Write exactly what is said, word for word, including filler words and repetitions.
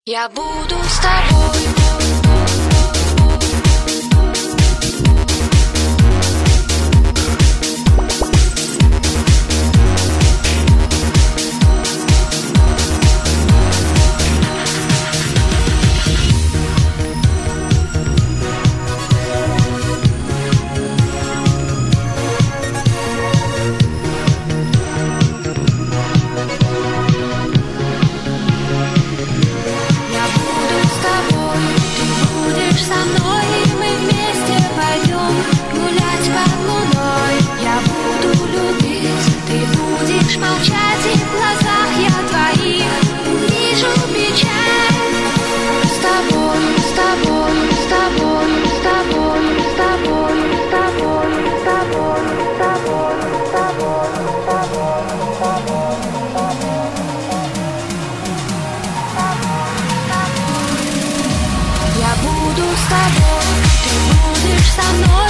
Я буду с тобой. Молчать, и в глазах я твоих вижу печаль. С тобой, с тобой, с тобой, с тобой, с тобой, с тобой, с тобой, с тобой, с тобой, с тобой, с тобой, с тобой. Я буду с тобой, ты будешь со мной.